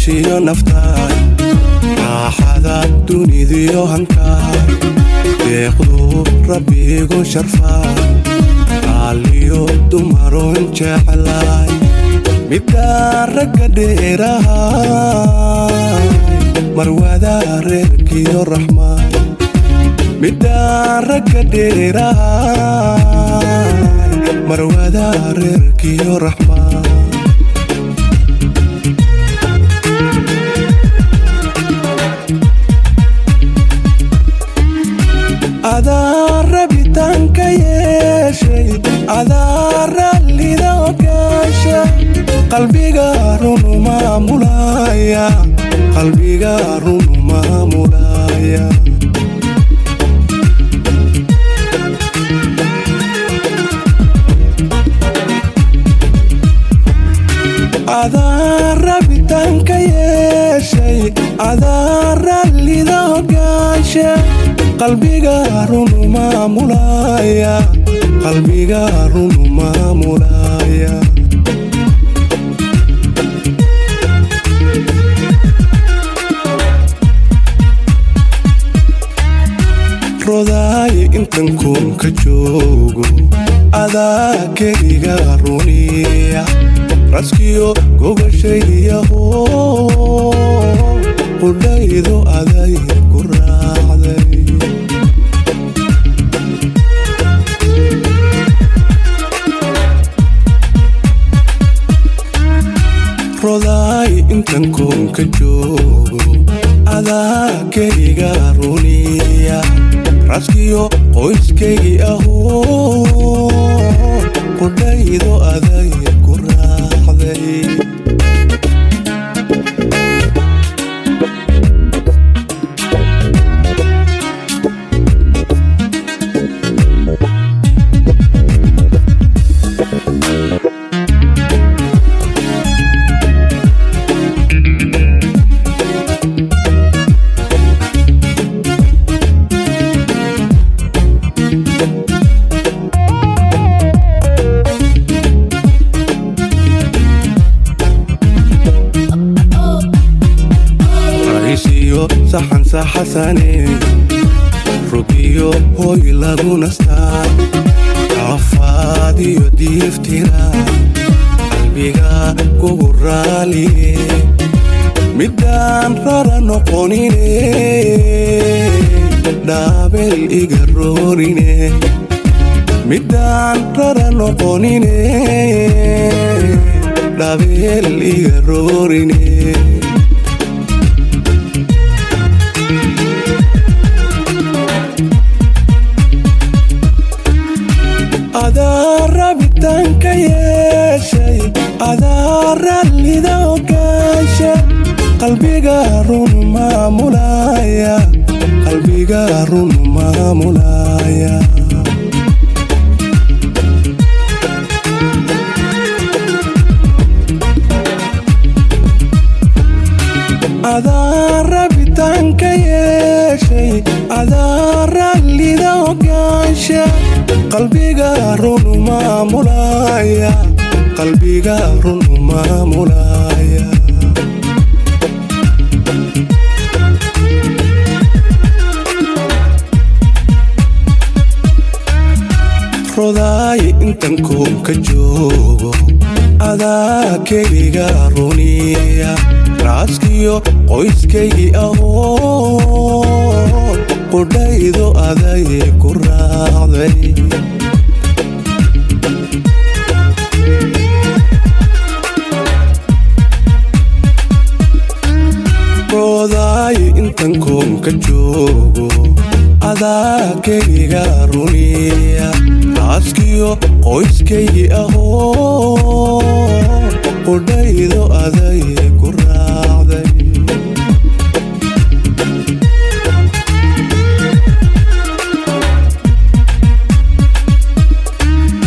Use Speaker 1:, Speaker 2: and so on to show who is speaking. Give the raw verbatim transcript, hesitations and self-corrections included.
Speaker 1: noloshiyo naftaay raaxada dunidiyo hankaay deeqdu rabbigu sharfaay qaaliyo dumaroon jeclaay midaan ragga dheerahay marwada reerkiyo raxmaay midaan ragga dheerahay marwada reerkiyo raxmaay adaa rabitaanka yeeshay adaa rallida ogaasha qalbiga runu maamulaya qalbiga runu maamulaya adaa rabitaanka yeeshay adaa rallida ogaasha qalbiga runu maamulaya qalbiga runu maamulaya rodaay intan kunka joogo adaa keliga runiya raskiyo gogashaydiyaho qudhaydo aday ku raacday rodaay intan kunka joogo adaa keliga runiya raskiyo qoyskaygii ahoo qudhaydo aday ku raacday saxan saxasane rugiyo hoy lagu nastaa kafaadiyo diiftira qalbiga kugu raaliye midaan rara noqonine dhaabel iga roorine midaan rara noqonine dhaabel iga roorine adaa rabitaanka yeeshay adaa rallida ogaasha qalbiga runu maamulaya qalbiga runu maamulaya adaa rabitaanka yeeshay adaa rallida ogaasha qalbiga runu maamulaya qalbiga runu maamulaya rodaay intan kunka joogo adaa keliga runiya raaskiyo qoyskaygii ahoo qudhaydo aday ku raacday rodaay intan kunka joogo adaa keliga runiya raaskiyo qoyskaygii ahoo qudhaydo aday ku raacday